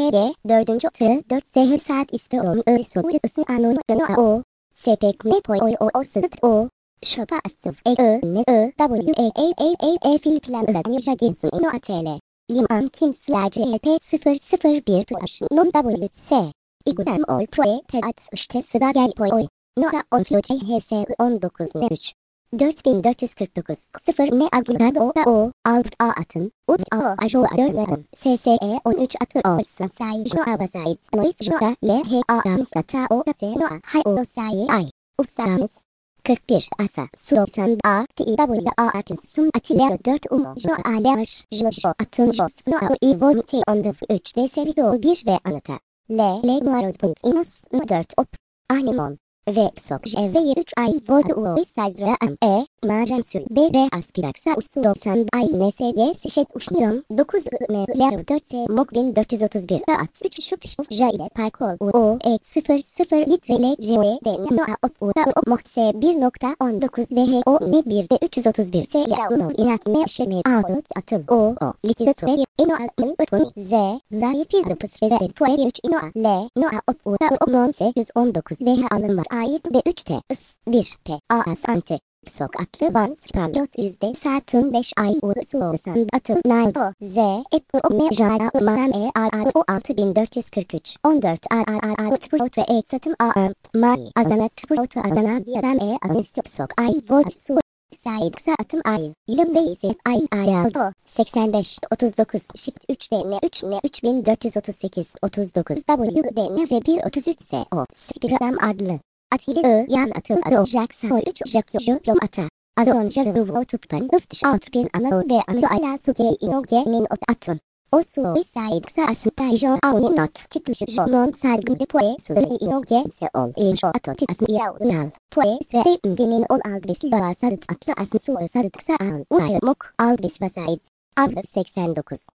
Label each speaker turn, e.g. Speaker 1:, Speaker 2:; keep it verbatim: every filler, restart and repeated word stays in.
Speaker 1: G dördüncü tı dört S saat istiyorum I soru ısın anonu gano o sepek me poy oy o o sıt o şopa asıf e I ne I W E E E E E fil plan I yuşa gensun ino atele liman kimsler C L P sıfır sıfır bir tuaş nom W S İgudem oy proe teat işte sıda gel poy oy nora on flot H S on dokuz ne üç dört bin dört yüz kırk dokuz sıfır ne agünar o da o alt a atın ut a ajo arın S S E on üç atı o say jo abasait nois jo a l h a amstata o s no hay o say ay upsams kırk bir asa su doksan a t i w a atın sum atilla dört um jo a l h jo jo atın jos no a i von t on the üç d sevido bir ve anıta l l nuarod punkt inos no dört op animon ve sok j v üç ay vodu u sajra am e macam sül b r aspiraksa ustu doksan ay n s g sişet uşniron dokuz m l dört s mok bin dört yüz otuz bir at üç şup şup j ile parkol u o e sıfır sıfır litre l j e d no a op u da o mok s bir nokta on dokuz v h o n bir de üç yüz otuz bir s l uno inat m ş m out atıl o o litre tuve ino alın utbun z zayıf izli pısrede tuve üç ino a l no a op u da o non s yüz on dokuz v h alın var ait de üç t is bir p a as anti sok atlı van spamlot yüzde satun beş ay u suosan atıl naldo z ep o me jara umaram e a a o altı bin dört yüz kırk üç on dört a a a a utput ve e satım a a mai azana tutput azana bir adam e anistop sok ay vod su Said saatım ay yılım ve ise ay ay aldo seksen beş otuz dokuz shift üç d n üç n üç bin dört yüz otuz sekiz otuz dokuz w d n ve bir otuz üç s o spiram adlı Atili I yan atıl adı ocak sahur üç ocak joplom ata adı onca zıvı tutpan ıftış alt bin ana ve anı ala suke ino genin ot atun o su said kısa asıta jo avni not kitlışı non sargın depoye su ino gense ol in jo atot asın iya unal poye süre genin ol aldvesi bala sadıt atlı asın su sadıt kısa an uyay mok aldves vasaid av seksen dokuz